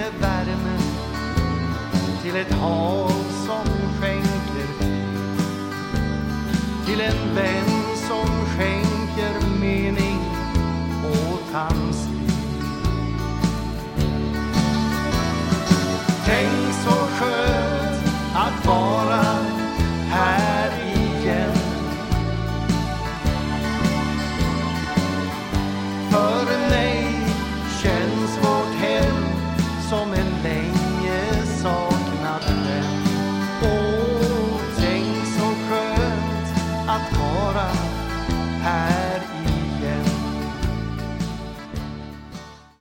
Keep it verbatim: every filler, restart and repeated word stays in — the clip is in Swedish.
med värme till ett hav som skänker, till en vän som skänker